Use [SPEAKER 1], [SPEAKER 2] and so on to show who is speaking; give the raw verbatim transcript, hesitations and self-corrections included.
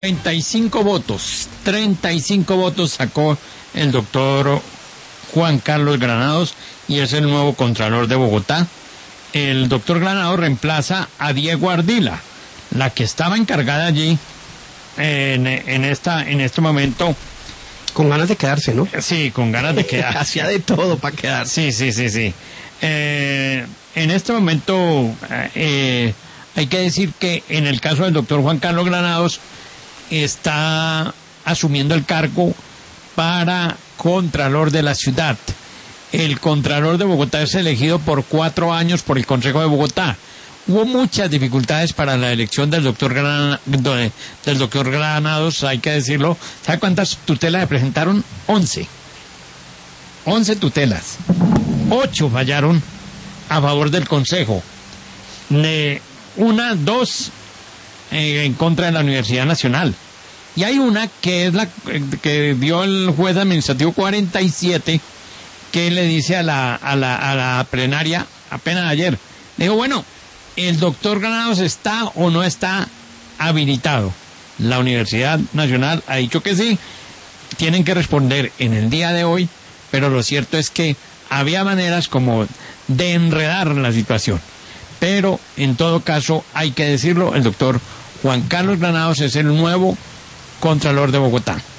[SPEAKER 1] treinta y cinco votos, treinta y cinco votos sacó el doctor Juan Carlos Granados y es el nuevo Contralor de Bogotá. El doctor Granados reemplaza a Diego Ardila, la que estaba encargada allí en, en, esta, en este momento.
[SPEAKER 2] Con ganas de quedarse, ¿no?
[SPEAKER 1] Sí, con ganas de quedarse.
[SPEAKER 2] Hacía de todo para quedarse.
[SPEAKER 1] Sí, sí, sí, sí. Eh, en este momento eh, hay que decir que en el caso del doctor Juan Carlos Granados está asumiendo el cargo para Contralor de la ciudad. El Contralor de Bogotá es elegido por cuatro años por el Consejo de Bogotá. Hubo muchas dificultades para la elección del doctor Gran, del doctor Granados, hay que decirlo. ¿Sabe cuántas tutelas se presentaron? Once. Once tutelas. Ocho fallaron a favor del Consejo. Ne, una, dos eh, en contra de la Universidad Nacional. Y hay una que es la que dio el juez administrativo cuarenta y siete, que le dice a la, a la, a la plenaria apenas ayer. Le dijo, bueno, ¿el doctor Granados está o no está habilitado? La Universidad Nacional ha dicho que sí. Tienen que responder en el día de hoy, pero lo cierto es que había maneras como de enredar la situación. Pero, en todo caso, hay que decirlo, el doctor Juan Carlos Granados es el nuevo Contralor de Bogotá.